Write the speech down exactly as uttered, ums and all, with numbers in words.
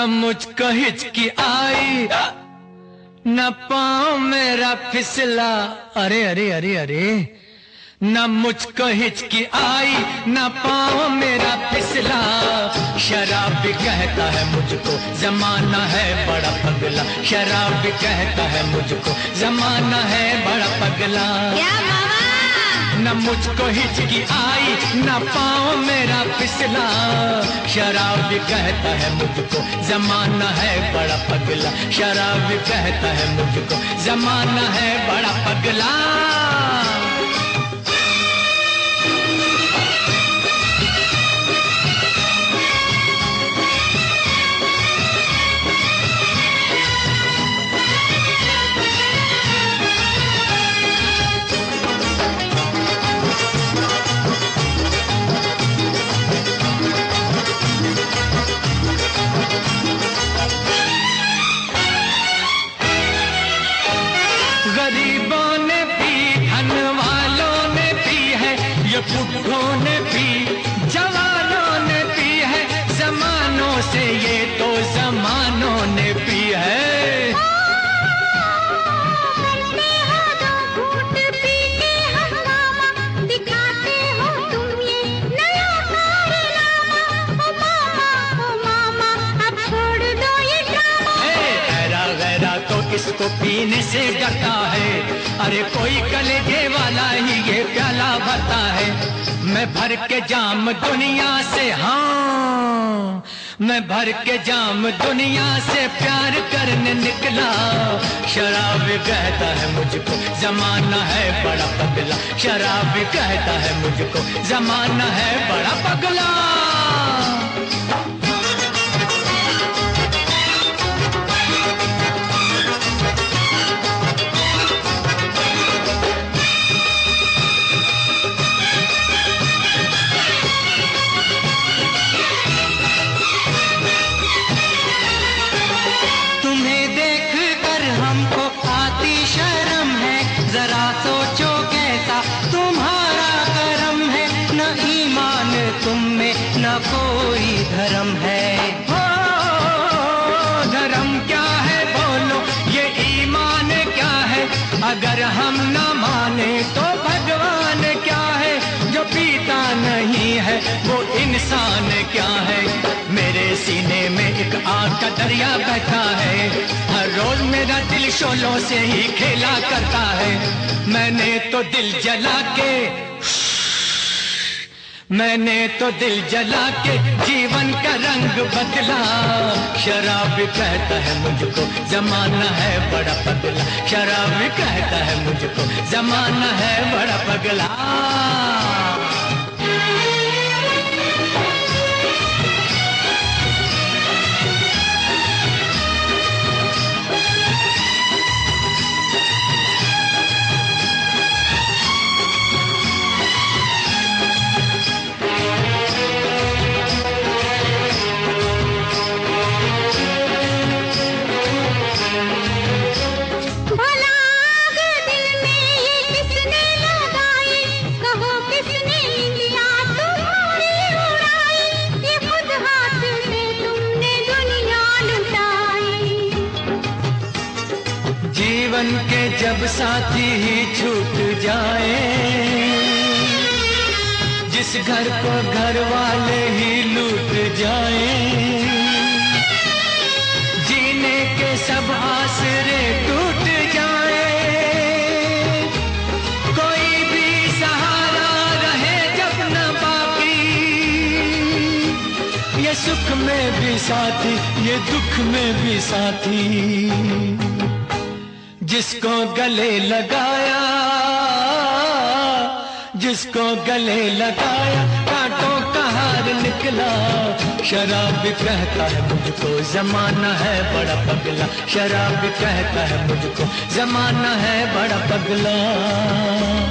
मुझको हिचकी आई, न पाँव मेरा फिसला। अरे अरे अरे अरे, न मुझको हिचकी आई, न पाँव मेरा फिसला। शराबी कहता है मुझको जमाना है बड़ा पगला, शराबी कहता है मुझको जमाना है बड़ा पगला। क्या बाबा? न मुझको हिचकी आई, न पाँव मेरा फिसला। शराबी कहता है मुझको जमाना है बड़ा पगला, शराबी कहता है मुझको जमाना है बड़ा पगला। गरीबों ने पी, धन वालों ने पी है, ये बुढ़ों ने पी, जवानों ने पी है, जमानों से ये तो जमानों ने पी है। करते हो दो घूंट पी के हंगामा, दिखाते हो तुम ये नया कारनामा। ओ मामा ओ मामा, अब छोड़ दो ये ड्रामा। गैरा गैरा तो इसको पीने से डरता है, अरे कोई कलेजे वाला ही ये प्याला भरता है। मैं भर के जाम दुनिया से, हाँ मैं भर के जाम दुनिया से प्यार करने निकला। शराबी कहता है मुझको जमाना है बड़ा पगला, शराबी कहता है मुझको जमाना है बड़ा पगला। जरा सोचो कैसा तुम्हारा करम है, न ईमान तुम में न कोई धर्म है। हो धर्म क्या है बोलो, ये ईमान क्या है? अगर हम न माने तो भगवान क्या है? जो पीता नहीं है वो इंसान क्या है? मेरे सीने में एक आग का दरिया बहता है, हर रोज मेरा दिल शोलों से ही खेला करता है। मैंने तो दिल जला के, मैंने तो दिल जला के जीवन का रंग बदला। शराबी कहता है मुझको जमाना है बड़ा पगला, शराबी कहता है मुझको जमाना है बड़ा पगला। जीवन के जब साथी ही छूट जाए, जिस घर को घर वाले ही लूट जाए, जीने के सब आसरे टूट जाए, कोई भी सहारा रहे जब न बाकी, ये सुख में भी साथी ये दुख में भी साथी। जिसको गले लगाया, जिसको गले लगाया कांटों का हार निकला। शराबी कहता है मुझको जमाना है बड़ा पगला, शराबी कहता है मुझको जमाना है बड़ा पगला।